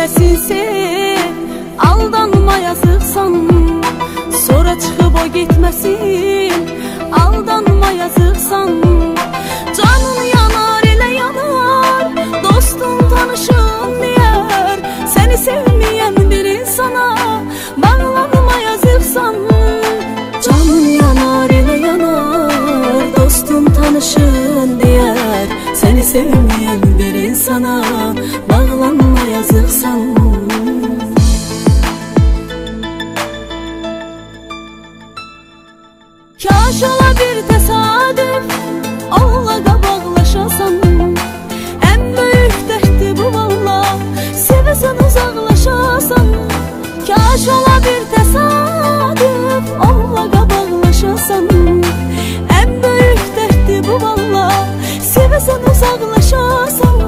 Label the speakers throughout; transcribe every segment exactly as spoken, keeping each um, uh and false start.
Speaker 1: bilməsin sen, aldanma yazıqsan. Sonra çıxıb o getməsin, aldanma yazıqsan. Canın yanar elə yanar, dostun tanışın deyər. Səni sevməyən bir insana bağlanma yazıqsan. Canın yanar elə yanar, dostun tanışın deyər. Səni sevməyən bir insana bağlanma yazıqsan. Kaş ola bir təsadüf, onunla qabaqlaşasan. Ən böyük dərddir bu valla, sevəsən uzaqlaşasan. Kaş ola bir təsadüf, onunla qabaqlaşasan. Ən böyük dərddir bu valla, sevəsən uzaqlaşasan.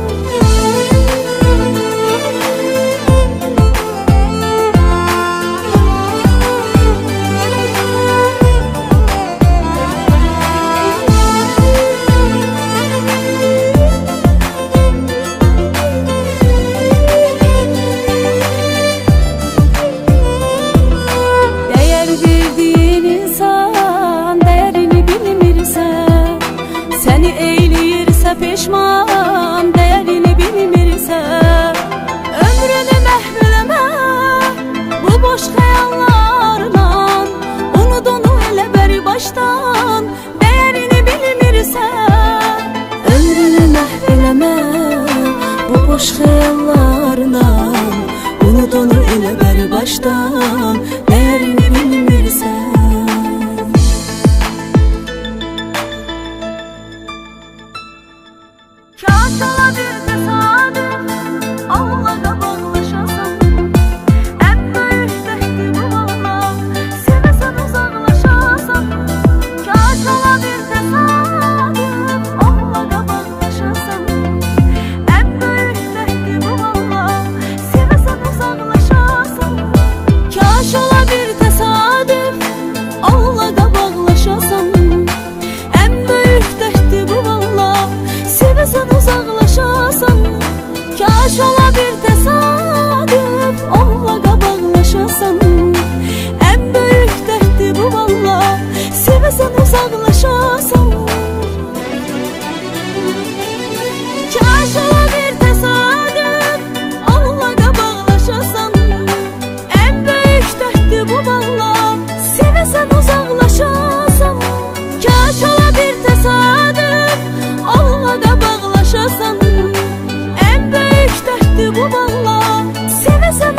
Speaker 1: Peşman, dəyərini bilmirsə, ömrünü məhv eləmə bu boş xəyallarla. Unut onu elə bəri başdan, dəyərini bilmirsə. Ömrünü məhv eləmə bu boş xəyallarla. Unut onu elə bəri başdan, dəyərini bilmirsə. Kaş ola bir təsadüf, onunla qabaqlaşasan. Ən böyük dərddir bu valla, sevəsən uzaqlaşasan. Kaş ola bir təsadüf, onunla qabaqlaşasan. Ən böyük dərddir bu valla, sevəsən uzaqlaşasan. Kaş ola bir təsadüf, onunla qabaqlaşasan. Ən böyük dərddir bu valla, sevəsən uzaqlaşasan. Kaş ola bir təsadüf, onunla qabaqlaşasan. Ən böyük dərddir bu valla, sevəsən uzaqlaşasan. Kaş ola bir təsadüf, onunla qabaqlaşasan. Ən böyük dərddir bu valla, sevəsən uzaqlaşasan. Kaş ola bir təsadüf, onunla qabaqlaşasan. Ən böyük dərddir bu valla, sevəsən